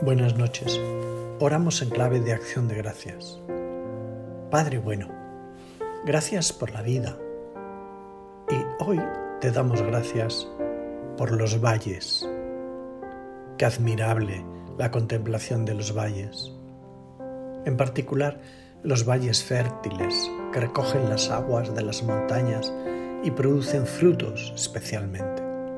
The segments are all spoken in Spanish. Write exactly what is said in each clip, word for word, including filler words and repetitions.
Buenas noches. Oramos en clave de acción de gracias. Padre bueno, gracias por la vida. Y hoy te damos gracias por los valles. Qué admirable la contemplación de los valles. En particular, los valles fértiles que recogen las aguas de las montañas y producen frutos especialmente.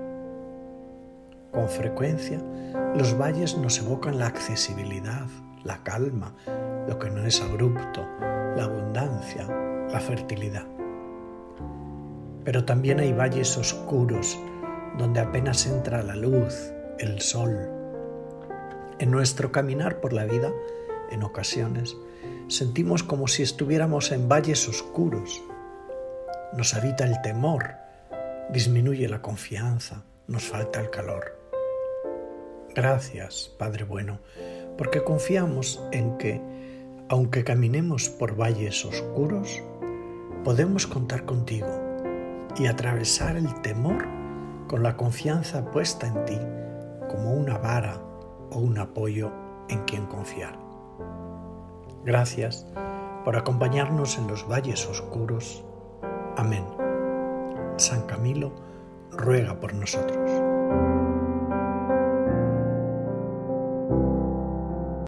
Con frecuencia, los valles nos evocan la accesibilidad, la calma, lo que no es abrupto, la abundancia, la fertilidad. Pero también hay valles oscuros, donde apenas entra la luz, el sol. En nuestro caminar por la vida, en ocasiones, sentimos como si estuviéramos en valles oscuros. Nos habita el temor, disminuye la confianza, nos falta el calor. Gracias, Padre bueno, porque confiamos en que, aunque caminemos por valles oscuros, podemos contar contigo y atravesar el temor con la confianza puesta en ti como una vara o un apoyo en quien confiar. Gracias por acompañarnos en los valles oscuros. Amén. San Camilo ruega por nosotros.